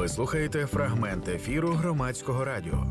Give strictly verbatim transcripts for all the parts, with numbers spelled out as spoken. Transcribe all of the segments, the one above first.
Ви слухаєте фрагмент ефіру Громадського радіо.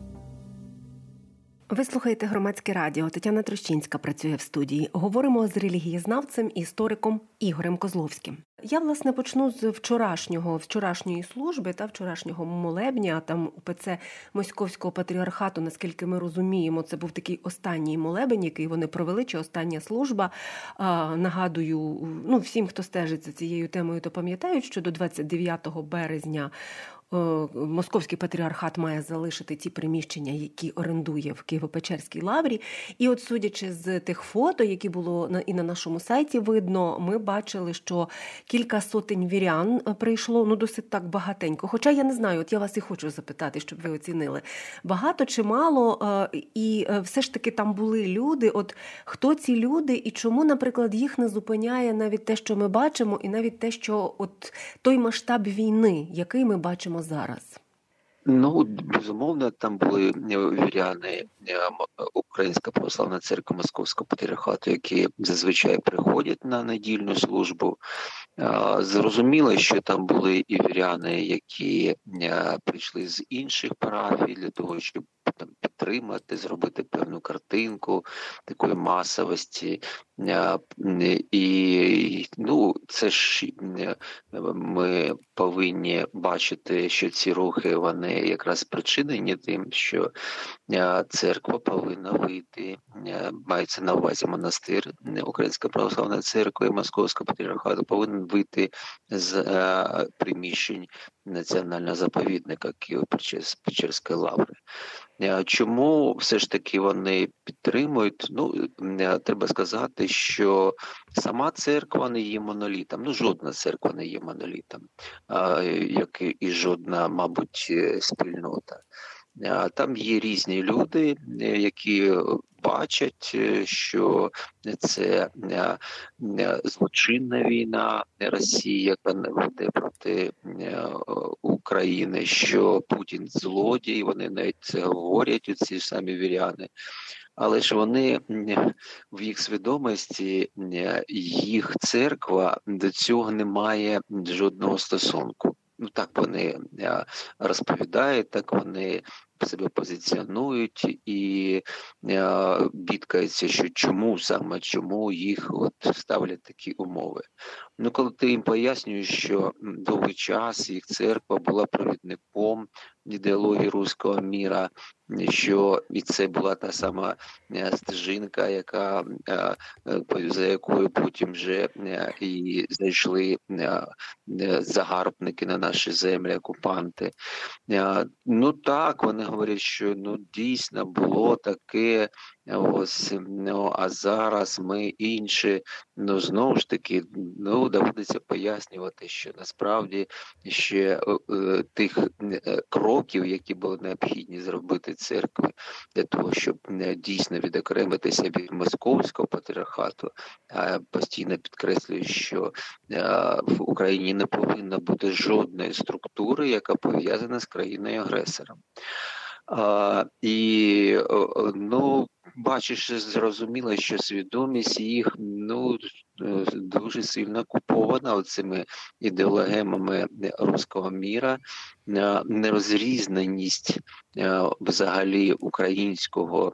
Ви слухаєте Громадське радіо. Тетяна Трощинська працює в студії. Говоримо з релігієзнавцем і істориком Ігорем Козловським. Я, власне, почну з вчорашнього, вчорашньої служби та вчорашнього молебня. Там у УПЦ Московського патріархату, наскільки ми розуміємо, це був такий останній молебень, який вони провели, чи остання служба. А, нагадую, ну, всім, хто стежить за цією темою, то пам'ятають, що до двадцять дев'ятого березня Московський патріархат має залишити ті приміщення, які орендує в Києво-Печерській лаврі. І от судячи з тих фото, які було на, і на нашому сайті видно, ми бачили, що кілька сотень вірян прийшло, ну досить так багатенько. Хоча я не знаю, от я вас і хочу запитати, щоб ви оцінили, багато чи мало, і все ж таки там були люди, от хто ці люди і чому, наприклад, їх не зупиняє навіть те, що ми бачимо, і навіть те, що от той масштаб війни, який ми бачимо зараз? Ну, безумовно, там були віряни Українська православна церква Московського патріархату, які зазвичай приходять на недільну службу. Зрозуміло, що там були і віряни, які прийшли з інших парафій для того, щоб там підтримати, зробити певну картинку такої масовості. І, ну, це ж ми повинні бачити, що ці рухи, вони якраз спричинені тим, що церква повинна вийти, мається на увазі монастир, Українська православна церква і Московського патріархату повинен вийти з приміщень національного заповідника Києво-Печерської лаври. Чому все ж таки вони підтримують? Ну, треба сказати, що сама церква не є монолітом, ну жодна церква не є монолітом, як і жодна, мабуть, спільнота. Там є різні люди, які бачать, що це злочинна війна Росії, яка веде проти України, що Путін злодій, вони навіть це говорять, ці ж самі віряни. Але ж вони, в їх свідомості, їх церква до цього не має жодного стосунку. Ну, так вони розповідають, так вони себе позиціонують і бідкаються, що чому саме, чому їх от ставлять такі умови. Ну, коли ти їм пояснюєш, що довгий час їх церква була провідником ідеології руського міра, що і це була та сама стежинка, яка, за якою потім вже і зайшли загарбники на наші землі, окупанти. Ну так, вони говорять, що ну дійсно було таке, ось, ну, а зараз ми інші. Ну, знову ж таки, ну, доводиться пояснювати, що насправді ще е, тих е, кроків, які були необхідні зробити церкви для того, щоб е, дійсно відокремитися від Московського патріархату, а постійно підкреслюю, що е, в Україні не повинно бути жодної структури, яка пов'язана з країною-агресором. А, і, ну, бачиш, зрозуміло, що свідомість їх, ну, дуже сильно купована оцими ідеологемами руського міра, нерозрізненість взагалі українського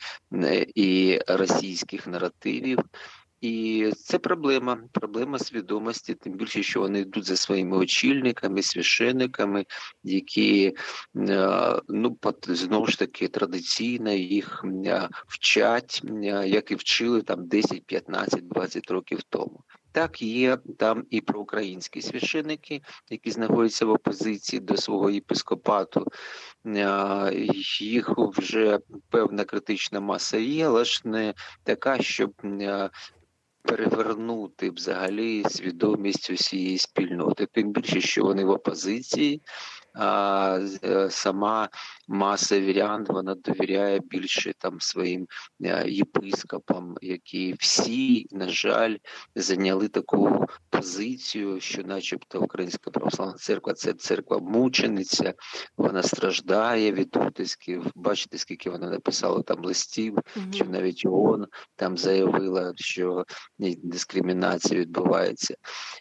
і російських наративів. І це проблема, проблема свідомості, тим більше, що вони йдуть за своїми очільниками, священниками, які, ну, знову ж таки, традиційно їх вчать, як і вчили там десять, п'ятнадцять, двадцять років тому. Так, є там і проукраїнські священники, які знаходяться в опозиції до свого єпископату. Їх вже певна критична маса є, але ж не така, щоб перевернути взагалі свідомість усієї спільноти. Тим більше, що вони в опозиції, а сама маса вірян, вона довіряє більше там своїм єпископам, які всі, на жаль, зайняли таку позицію, що начебто Українська православна церква – це церква-мучениця, вона страждає від утисків. Бачите, скільки вона написала там листів, mm-hmm. що навіть ООН там заявила, що дискримінація відбувається.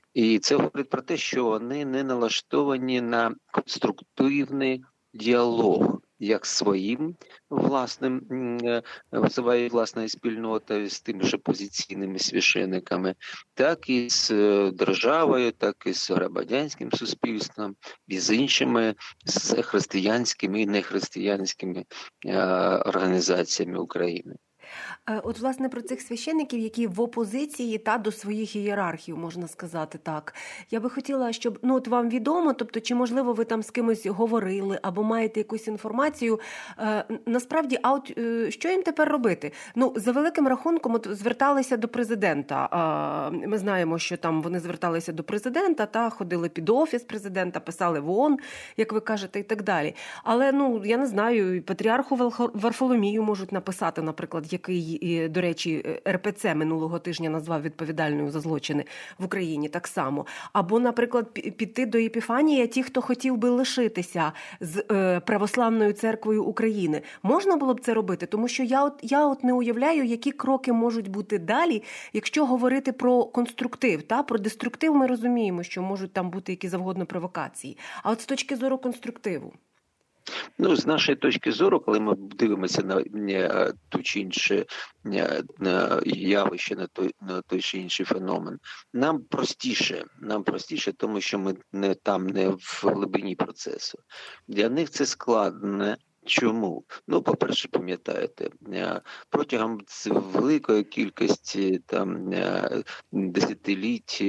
І це говорить про те, що вони не налаштовані на конструктивний діалог як з своїм власним, своєю власною спільнотою, з тими ж опозиційними священиками, так і з державою, так і з громадянським суспільством, і з іншими, з християнськими і нехристиянськими організаціями України. От, власне, про цих священників, які в опозиції та до своїх ієрархів, можна сказати так. Я би хотіла, щоб, ну, от вам відомо, тобто, чи, можливо, ви там з кимось говорили, або маєте якусь інформацію. Е, насправді, а от е, що їм тепер робити? Ну, за великим рахунком, от зверталися до президента. Е, ми знаємо, що там вони зверталися до президента, та ходили під офіс президента, писали в ООН, як ви кажете, і так далі. Але, ну, я не знаю, патріарху Варфоломію можуть написати, наприклад, який, до речі, ер пе це минулого тижня назвав відповідальною за злочини в Україні так само. Або, наприклад, піти до Епіфанія ті, хто хотів би лишитися з е, Православною церквою України. Можна було б це робити? Тому що я от, я от не уявляю, які кроки можуть бути далі, якщо говорити про конструктив. Та? Про деструктив ми розуміємо, що можуть там бути які завгодно провокації. А от з точки зору конструктиву? Ну, з нашої точки зору, коли ми дивимося на, на ту чи інше на явище, на той, на той чи інший феномен, нам простіше, нам простіше, тому що ми не там, не в глибині процесу. Для них це складне. Чому? Ну, по-перше, пам'ятаєте, протягом великої кількості там десятиліть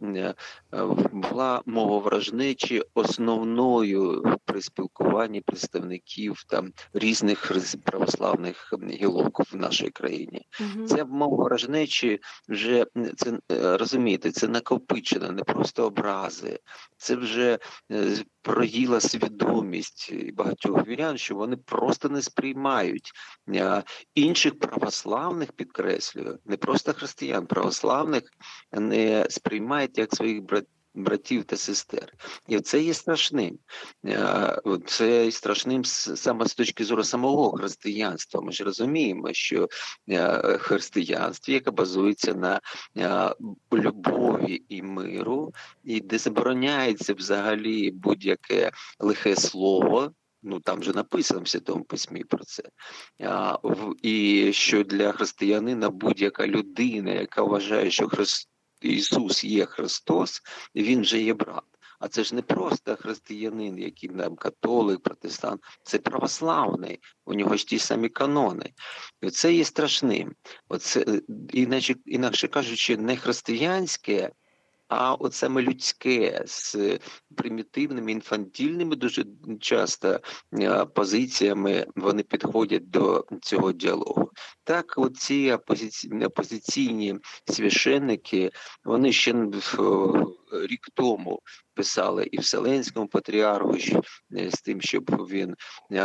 була мова ворожнечі основною при спілкуванні представників там різних православних гілок в нашій країні. Mm-hmm. Ця мова ворожнечі вже, це розумієте, це накопичено, не просто образи, це вже проїла свідомість багатьох вірян, що вони просто не сприймають інших православних, підкреслюю, не просто християн, православних не сприймають як своїх братів, братів та сестер. І це є страшним. Це є страшним саме з точки зору самого християнства. Ми ж розуміємо, що християнство, яке базується на любові і миру, і де забороняється взагалі будь-яке лихе слово, ну там вже написано в Святому Письмі про це, а, в, і що для християнина будь-яка людина, яка вважає, що Христ, Ісус є Христос, він вже є брат. А це ж не просто християнин, який там католик, протестант, це православний, у нього ж ті самі канони. І це є страшним. Оце, іначе, інакше кажучи, не християнське, а от саме людське, з примітивними, інфантільними дуже часто позиціями вони підходять до цього діалогу. Так, оці опозиційні, опозиційні священники, вони ще рік тому писали і Вселенському патріарху з тим, щоб він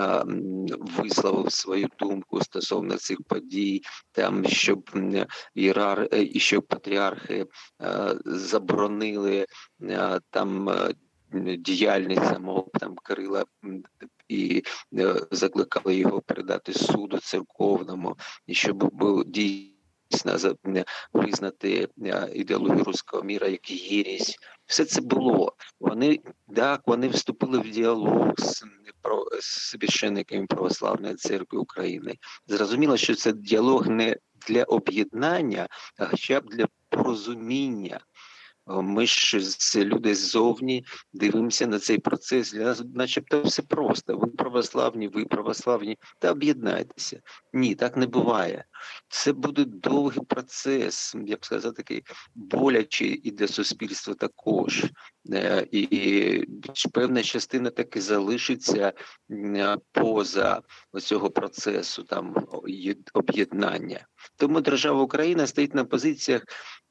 висловив свою думку стосовно цих подій, там, щоб ієрар... і щоб патріархи заборонили там діяльність самого там Кирила і закликали його передати суду церковному, і щоб був дійсно визнати ідеологію руського міра як єресь. Все це було. Вони, так, вони вступили в діалог з, з священниками Православної церкви України. Зрозуміло, що це діалог не для об'єднання, а хоча б для порозуміння. Ми ж люди ззовні дивимося на цей процес, для нас начебто все просто. Ви православні, ви православні, та об'єднайтеся. Ні, так не буває. Це буде довгий процес, я б сказав, такий болячий і для суспільства також. І, і певна частина таки залишиться поза цього процесу там об'єднання. Тому держава Україна стоїть на позиціях,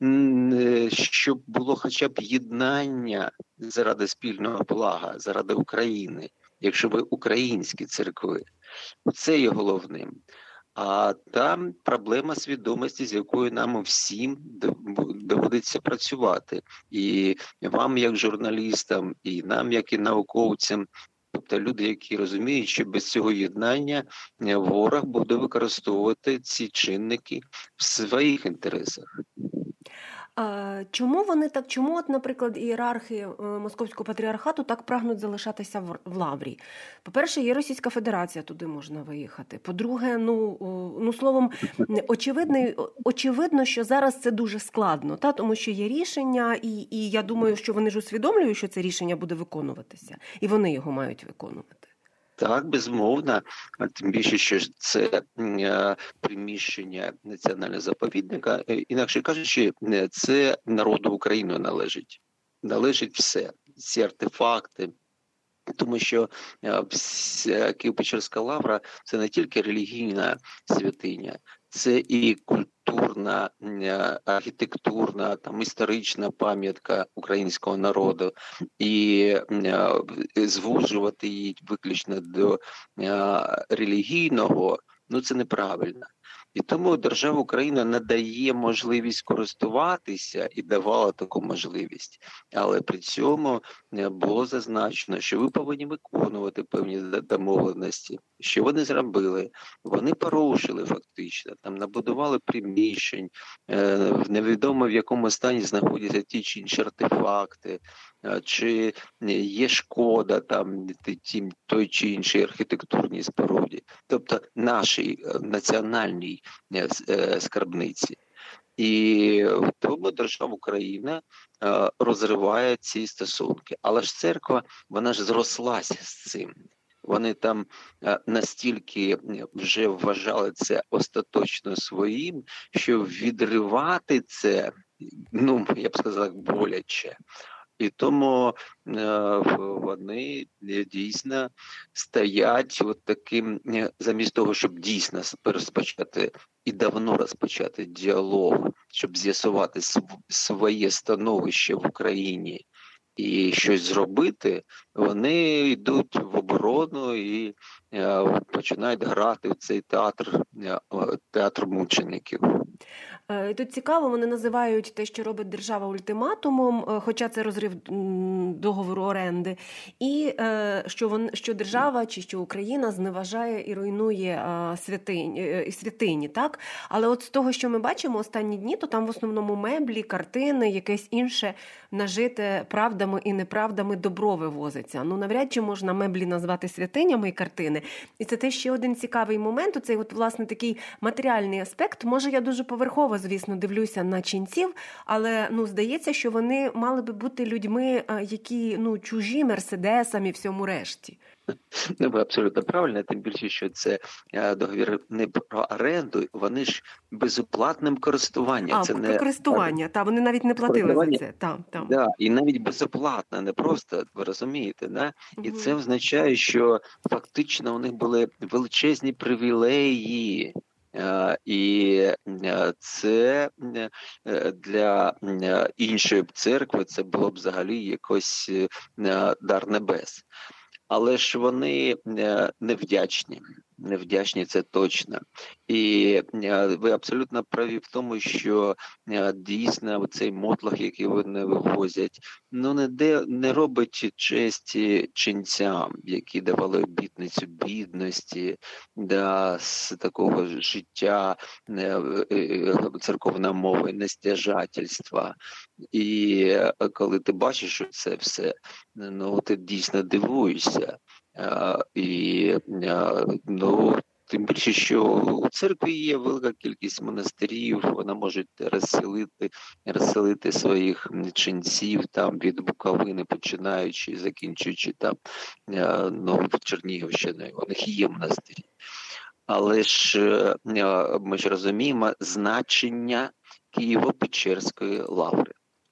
щоб було хоча б єднання заради спільного блага, заради України, якщо ви українські церкви. Це є головним. А там проблема свідомості, з якою нам всім доводиться працювати. І вам, як журналістам, і нам, як і науковцям, тобто люди, які розуміють, що без цього єднання ворог буде використовувати ці чинники в своїх інтересах. А чому вони так, чому, от, наприклад, ієрархи Московського патріархату так прагнуть залишатися в, в Лаврі? По-перше, є Російська Федерація, туди можна виїхати. По-друге, ну, ну словом, очевидно, очевидно, що зараз це дуже складно, та? Тому що є рішення, і, і я думаю, що вони ж усвідомлюють, що це рішення буде виконуватися, і вони його мають виконувати. Так, безумовно, а тим більше, що це е, приміщення національного заповідника, е, інакше кажучи, це народу України належить. Належить все, всі артефакти. Тому що е, Києво-Печерська лавра – це не тільки релігійна святиня, це і культурна, е, архітектурна, там, історична пам'ятка українського народу. І е, звужувати її виключно до е, релігійного, ну це неправильно. І тому держава Україна надає можливість користуватися і давала таку можливість. Але при цьому було зазначено, що ви повинні виконувати певні домовленості. Що вони зробили? Вони порушили фактично, там набудували приміщень, в невідомо в якому стані знаходяться ті чи інші артефакти, чи є шкода там тім той чи іншій архітектурній споруді, тобто нашій національній скарбниці. І тому держава Україна розриває ці стосунки. Але ж церква, вона ж зрослася з цим. Вони там настільки вже вважали це остаточно своїм, що відривати це, ну, я б сказав, боляче. І тому е, вони дійсно стоять от таким, замість того, щоб дійсно розпочати і давно розпочати діалог, щоб з'ясувати своє становище в Україні і щось зробити, вони йдуть в оборону і е, починають грати в цей театр, е, театр мучеників. Тут цікаво, вони називають те, що робить держава, ультиматумом, хоча це розрив договору оренди, і що, вон, що держава чи що Україна зневажає і руйнує святині, святині, так? Але от з того, що ми бачимо останні дні, то там в основному меблі, картини, якесь інше нажите правдами і неправдами добро вивозиться. Ну, навряд чи можна меблі назвати святинями і картини. І це теж ще один цікавий момент, оцей от, власне, такий матеріальний аспект. Може, я дуже поверхово, звісно, дивлюся на ченців, але, ну, здається, що вони мали би бути людьми, які, ну, чужі мерседесам і всьому решті. Ну, ви абсолютно правильно, тим більше, що це договір не про оренду, вони ж безоплатним користуванням. А, це про не користування, та, вони навіть не платили за це. Та, та. Да, і навіть безоплатно, не просто, ви розумієте, да? І Угу. це означає, що фактично у них були величезні привілеї. І це для іншої церкви це було б взагалі якось дар небес. Але ж вони невдячні, невдячні, це точно. І ви абсолютно праві в тому, що дійсно цей мотлох, який вони вивозять, ну не де не робить честі ченцям, які давали обітницю бідності, да, з такого життя церковної мови, нестяжательства. І коли ти бачиш що це все, ну ти дійсно дивуєшся. І ну, тим більше, що у церкві є велика кількість монастирів, вона може розселити, розселити своїх ченців там від Буковини, починаючи, закінчуючи там ну, Чернігівщиною, у них є монастирі. Але ж ми ж розуміємо значення Києво-Печерської лаври.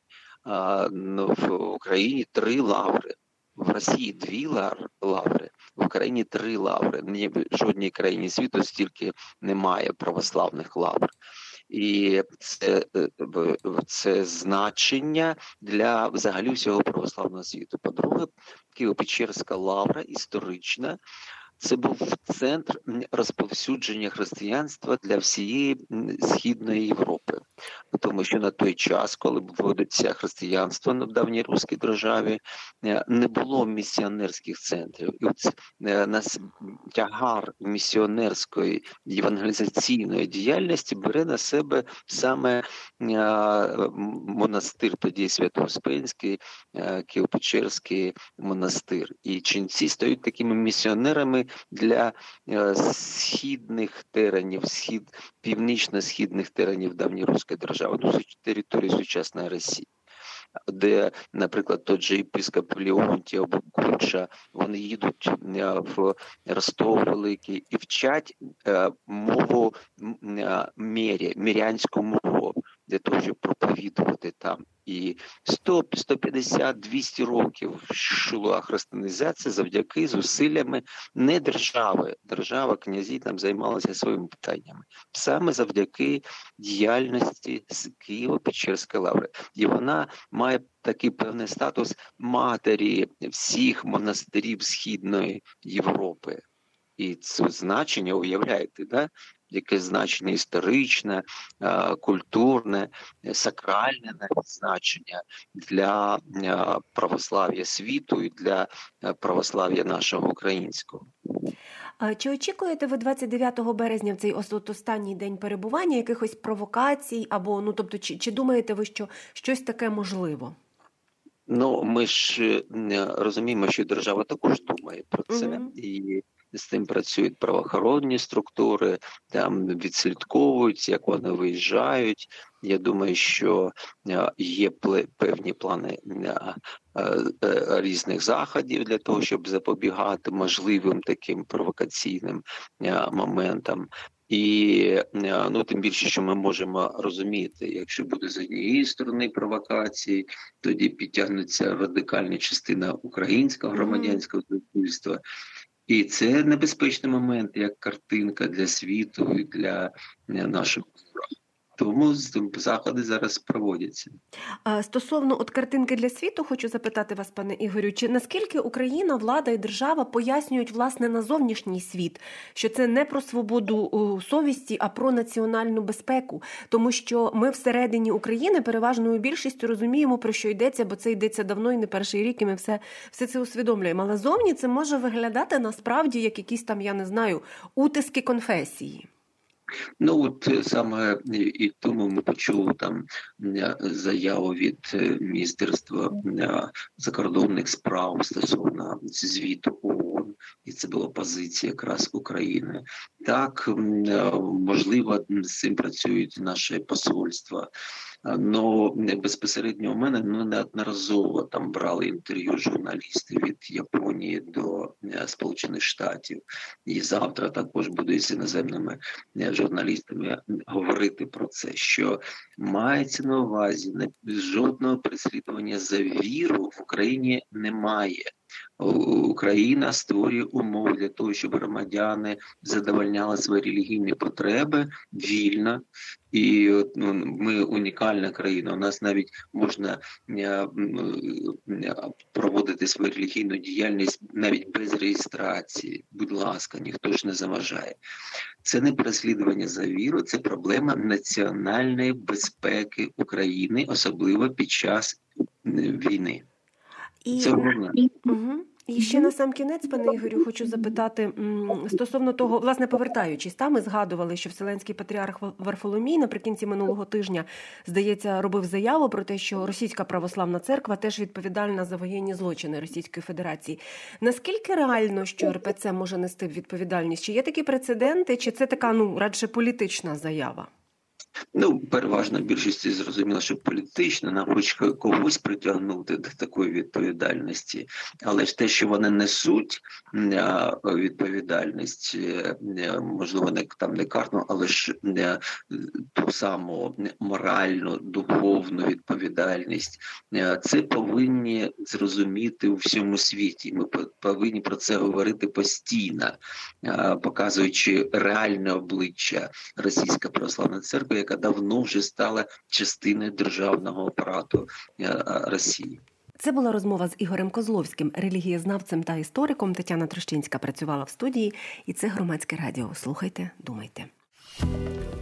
Ну, в Україні три лаври. В Росії дві лаври, в Україні три лаври. Ні, в жодній країні світу стільки немає православних лавр. І це, це значення для взагалі всього православного світу. По-друге, Києво-Печерська лавра історична, це був центр розповсюдження християнства для всієї Східної Європи. Тому що на той час, коли вводиться християнство в давній руській державі, не було місіонерських центрів. І от нас тягар місіонерської євангелізаційної діяльності бере на себе саме монастир, тоді Свято-Успенський, Києво-Печерський монастир. І ченці стають такими місіонерами для східних теренів, схід, північно-східних теренів давньої руської держави, ну, території сучасної Росії, де, наприклад, той же єпископ Леонтій або Куча, вони їдуть в Ростов Великий і вчать мову мірі, мірянську мову, для того, щоб проповідувати там. І сто, сто п'ятдесят, двісті років йшла християнізація завдяки зусиллями не держави. Держава, князі там займалися своїми питаннями. Саме завдяки діяльності з Києво-Печерської лаври. І вона має такий певний статус матері всіх монастирів Східної Європи. І це значення, уявляєте, да? Яке значення історичне, культурне, сакральне навіть значення для православ'я світу і для православ'я нашого українського. Чи очікуєте ви двадцять дев'ятого березня, в цей останній день перебування, якихось провокацій, або, ну, тобто, чи, чи думаєте ви, що щось таке можливо? Ну, ми ж розуміємо, що держава також думає про це. Mm-hmm. І з тим працюють правоохоронні структури, там відслідковують, як вони виїжджають. Я думаю, що є певні плани різних заходів для того, щоб запобігати можливим таким провокаційним моментам. І, ну, тим більше, що ми можемо розуміти, якщо буде з однієї сторони провокації, тоді підтягнеться радикальна частина українського громадянського суспільства. І це небезпечний момент, як картинка для світу і для нашого ворога. Тому заходи зараз проводяться. Стосовно от картинки для світу, хочу запитати вас, пане Ігорю, чи наскільки Україна, влада і держава пояснюють, власне, на зовнішній світ, що це не про свободу совісті, а про національну безпеку? Тому що ми всередині України переважною більшістю розуміємо, про що йдеться, бо це йдеться давно і не перший рік, і ми все, все це усвідомлюємо. Але зовні це може виглядати насправді як якісь там, я не знаю, утиски конфесії. Ну, от саме і тому ми почули там заяву від Міністерства закордонних справ стосовно звіту ООН, і це була позиція якраз України. Так, можливо, з цим працюють наші посольства. Но безпосередньо у мене ну, неодноразово там брали інтерв'ю журналісти від Японії до Сполучених Штатів. І завтра також буду з іноземними журналістами говорити про це, що мається на увазі, жодного переслідування за віру в Україні немає. Україна створює умови для того, щоб громадяни задовольняли свої релігійні потреби вільно. І ну, ми унікальна країна. У нас навіть можна проводити свою релігійну діяльність навіть без реєстрації. Будь ласка, ніхто ж не заважає. Це не переслідування за віру, це проблема національної безпеки України, особливо під час війни. І... Це головне. Угу. І ще на сам кінець, пане Ігорю, хочу запитати стосовно того, власне, повертаючись, там ми згадували, що Вселенський патріарх Варфоломій наприкінці минулого тижня, здається, робив заяву про те, що Російська православна церква теж відповідальна за воєнні злочини Російської Федерації. Наскільки реально, що ер пе це може нести відповідальність? Чи є такі прецеденти, чи це така, ну, радше політична заява? Ну, переважно більшості зрозуміло, що політично нам хоч когось притягнути до такої відповідальності, але ж те, що вони несуть відповідальність, можливо, не там не карну, але ж не ту саму моральну, духовну відповідальність, це повинні зрозуміти у всьому світі. Ми повинні про це говорити постійно, показуючи реальне обличчя Російської православної церкви, яка давно вже стала частиною державного апарату Росії. Це була розмова з Ігорем Козловським, релігієзнавцем та істориком. Тетяна Трощинська працювала в студії, і це Громадське радіо. Слухайте, думайте.